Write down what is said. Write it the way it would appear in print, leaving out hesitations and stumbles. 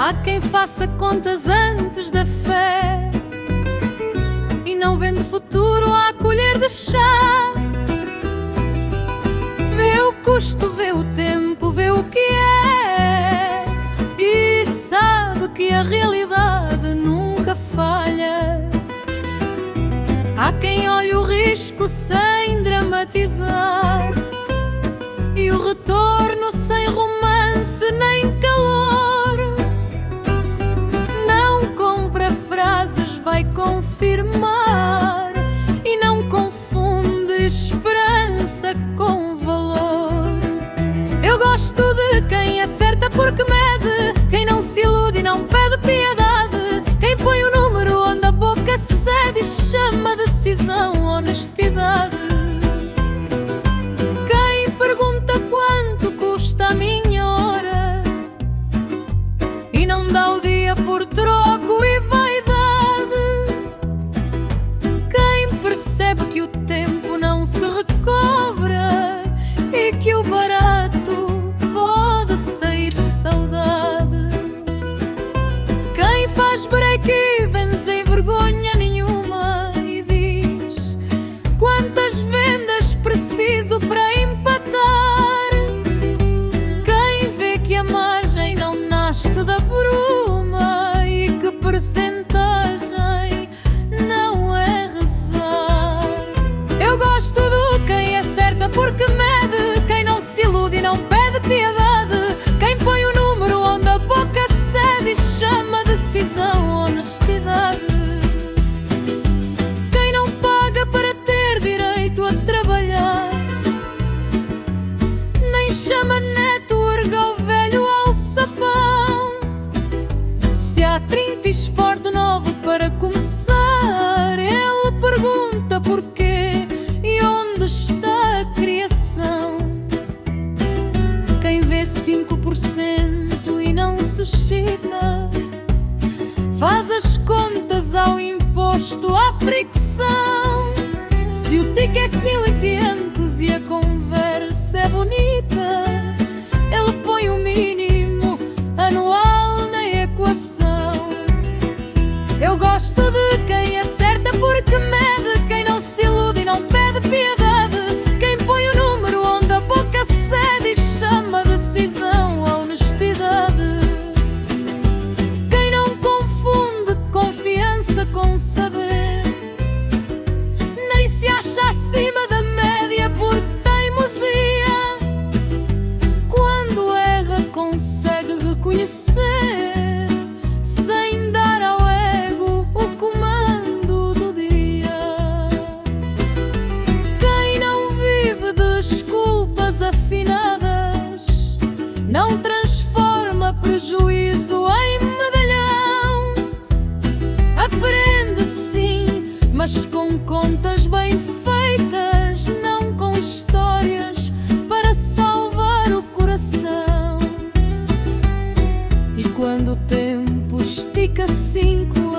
Há quem faça contas antes da fé e não vende futuro à colher de chá. Vê o custo, vê o tempo, vê o que é e sabe que a realidade nunca falha. Há quem olhe o risco sem dramatizar e o retorno sem romance nem calor. Não compra frases, vai confirmar e não confunde esperança com valor. Eu gosto de quem acerta porque mede, quem não se ilude e não pede piedade, quem põe o número onde a boca cede e chama decisão honestidade. Quem pergunta quanto custa a minha hora e não dá o dia por troco e vaidade. Quem percebe que o tempo não se recobra e que o barato pode sair saudade. Quem faz break-even sem vergonha nenhuma e diz quantas vendas preciso para empatar. Quem vê que a margem não nasce da bruma e que percentagem não é rezar. Eu gosto de quem acerta porque mede, quem não se ilude e não pede piedade, quem põe o número onde a boca cede e chama decisão honestidade. Quem não paga para ter direito a trabalhar, nem chama network ao velho alçapão. Se há 30 esporte novo para começar, ele pergunta porquê e onde está a criação. Quem vê 5% e não se excita, faz as contas ao imposto à fricção. Se o ticket é 1500 e a conversa é bonita, ele põe o mínimo anual na equação. Eu gosto de quem acerta porque mede, quem não se ilude e não pede piedade, quem põe o número onde a boca cede e chama decisão a honestidade. Quem não confunde confiança com saber, nem se acha acima da média por teimosia. Quando erra consegue reconhecer sem dar ao ego o comando do dia. Quem não vive de desculpas afinadas não transforma prejuízo em medalhão. Aprende sim, mas com contas bem feitas, não com histórias para salvar o coração. E quando o tempo estica 5